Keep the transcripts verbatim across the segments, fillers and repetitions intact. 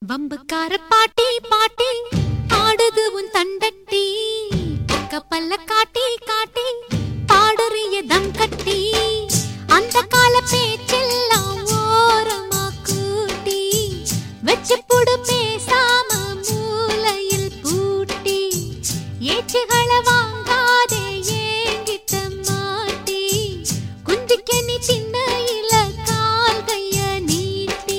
வம்புக்கார பாட்டி பாட்டி ஆடுது உன் தண்டட்டி பல்ல காட்டி காட்டி பாடுறிய தம் கட்டி அந்த கால பேச்செல்லாம் ஓரமா கூட்டி வச்சு புடு பேசாம மூலையில் பூட்டி ஏச்சுகளை வாங்காதே ஏங்கிட்ட மாட்டி குந்திக்க நீ திண்ணையில கால் கைய நீட்டி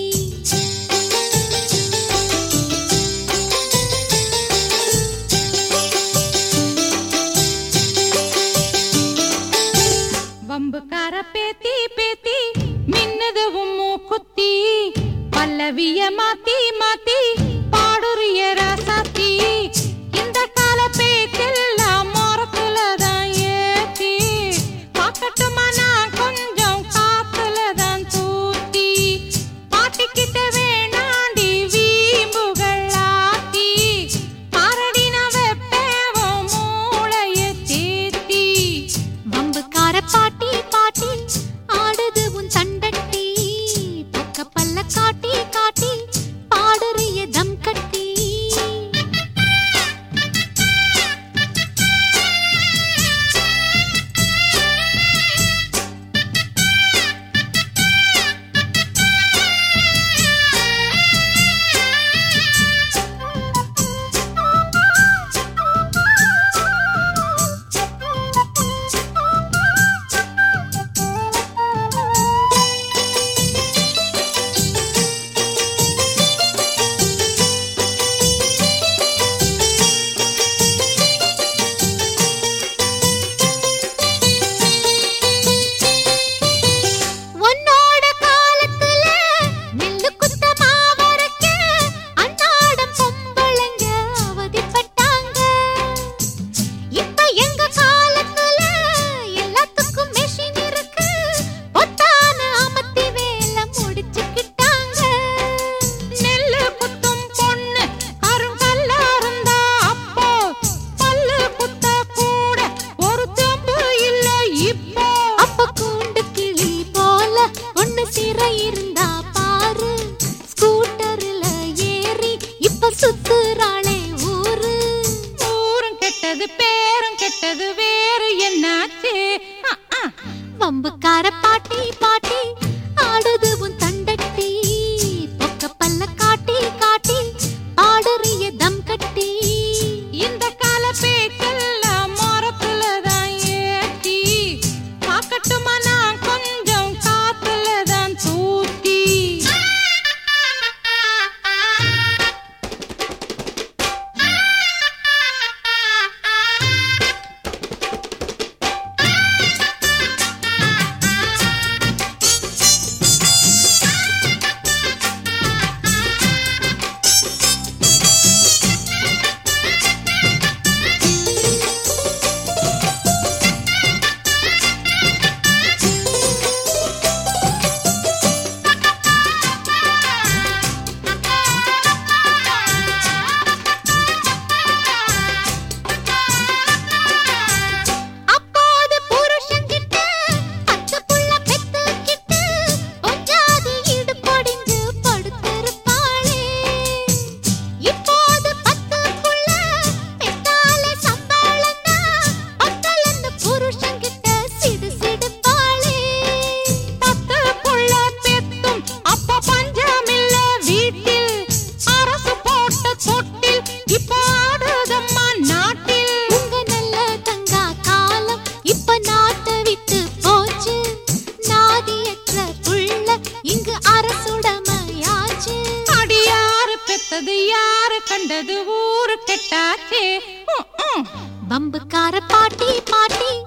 வம்புக்கார பேத்தி பேத்தி மின்னது உம்மு குத்தி பல்லவிய மாத்தி மாத்தி பாடுறிய ராசாத்தி இந்த கால பேச்செல்லாம் மரத்துலதான் ஏத்தி பாக்கட்டுமா நான் கொஞ்சம் காத்துலதான் தூத்தி பாட்டிக்கிட்ட வேணாண்டி வீம்புகள் ஆத்தி பாரடி நான் வெப்பேவோ மூளைய தேத்தி வம்புக்கார பாட்டி பாட்டி ஆடுது உன் தண்டட்டி பக்க பல்ல காட்டி காட்டி பாடுறிய தம் கட்டி சுத்துறாளே ஊரு ஊரும் கெட்டது பேரும் கெட்டது வேறு என்னாச்சு வம்புக்கார பாட்டி பாட்டி ஆடுது உன் தண்டட்டி பொக்க பல்ல காட்டி காட்டி ஆடுறிய தம் கட்டி இந்த கால பேச்செல்லாம் மரத்துலதான் ஏத்தி பாக்கட்டுமா நான் கொஞ்சம் காத்துலதான் தூத்தி யாரு கண்டது ஊரு கெட்டாச்சே வம்புக்கார பாட்டி பாட்டி